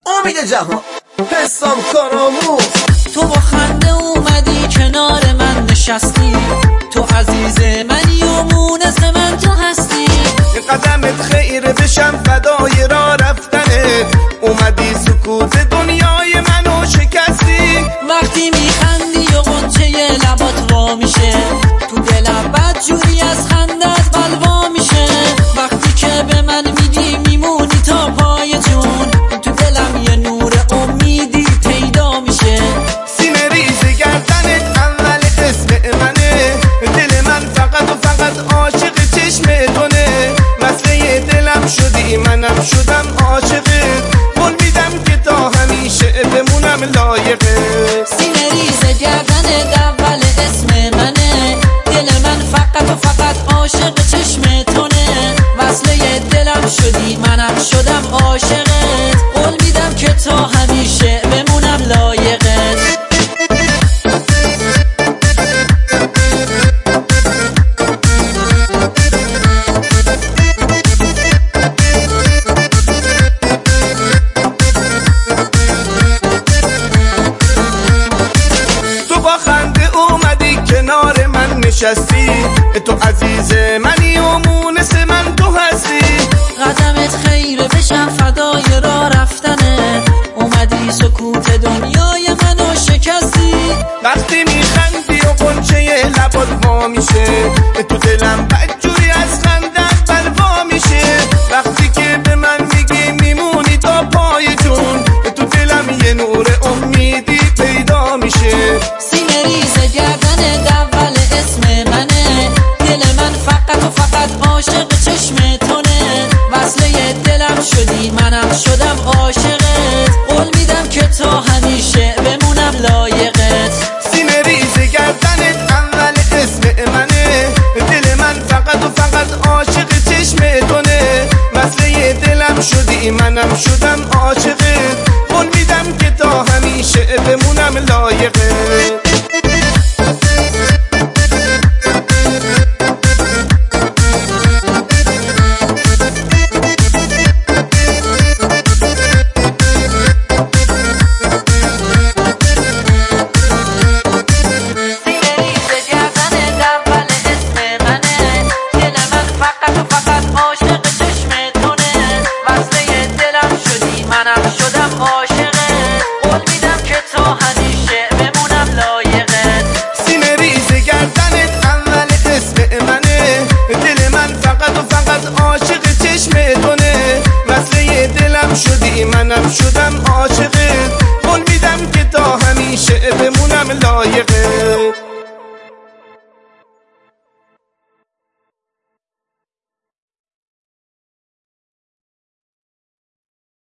امید جهان حسام کارآموز. تو با خنده اومدی کنار من نشستی، تو عزیز منی و مونس من تو هستی. قدمت خیر بشم فدای راه رفتنت، اومدی سکوت دنیای منو شکستی. وقتی میخندی و غنچه لبات وا میشه، تو دلم بد جوری از خندت بلوا میشه. وقتی که به من میگی میمونی تا پای جون، تو دلم یه نور امیدی پیدا میشه. سینه ریز گردنت اول اسم منه، دل من فقط و فقط عاشق چشم تونه. مسئله دلم شدی منم شدم عاشقت، قول میدم که تا همیشه بمونم لایقت. سینه ریز گردنت اول اسم منه، دل من فقط و فقط عاشق چشم تونه. وصله دلم شدی منم شدم عاشقت، قول میدم که تا همیشه بمونم لایقت. کنار من نشستی، تو عزیز منی و مونس من تو هستی. قدمت خیر بشم فدای راه رفتنه، اومدی سکوت دنیای منو شکستی. وقتی میخندی و غنچه لبات وا میشه، تو دلم بدجوری از خندت بلوا میشه. وقتی که به من میگی میمونی تا پای جون، تو دلم یه نور امیدی پیدا میشه. سینه ریز گردن اول اسم منه، دل من فقط و فقط عاشق چشم تونه. وصله دلم شدی منم شدم عاشقت، قول میدم که تا همیشه بمونم لایقت. سینه ریز گردنت اول اسم منه، دل من فقط و فقط عاشق چشم تونه. وصله دلم شدی منم شدم عاشقت، قول میدم که تا همیشه بمونم لایقت.